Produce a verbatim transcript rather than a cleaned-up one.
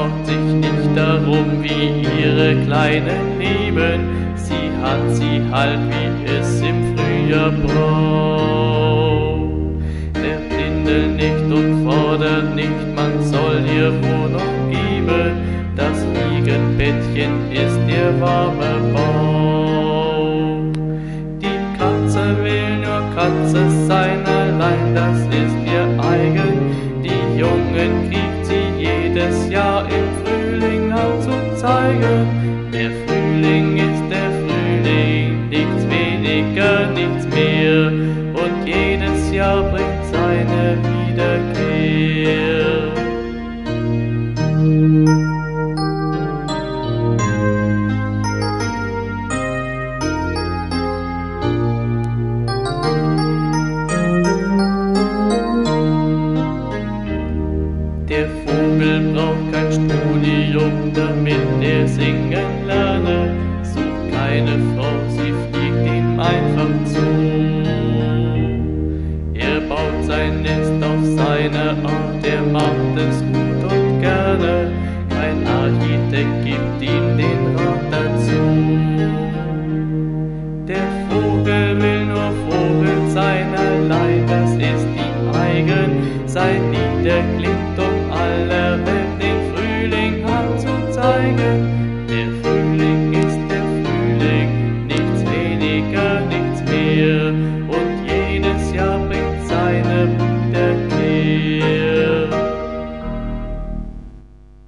sorgt sich nicht darum, wie ihre Kleinen leben. Sie hat sie halt, wie es im Frühjahr braucht. Der Blinde nicht und fordert nicht, man soll ihr Wohnung geben. Das Liegenbettchen ist ihr warmer Bauch. Die Katze will nur Katze sein, allein das ist ihr eigen. Die Jungen kriegt sie jedes Jahr im Frühling anzuzeigen. Der Frühling ist der Frühling, nichts weniger, nichts mehr. Und jedes Jahr bringt seine Wiederkehr. Der Vogel braucht kein Studium, damit er singen lerne. Sucht keine Frau, sie fliegt ihm einfach zu. Er baut sein Nest auf seine Art, er macht es gut und gerne. Kein Architekt gibt ihm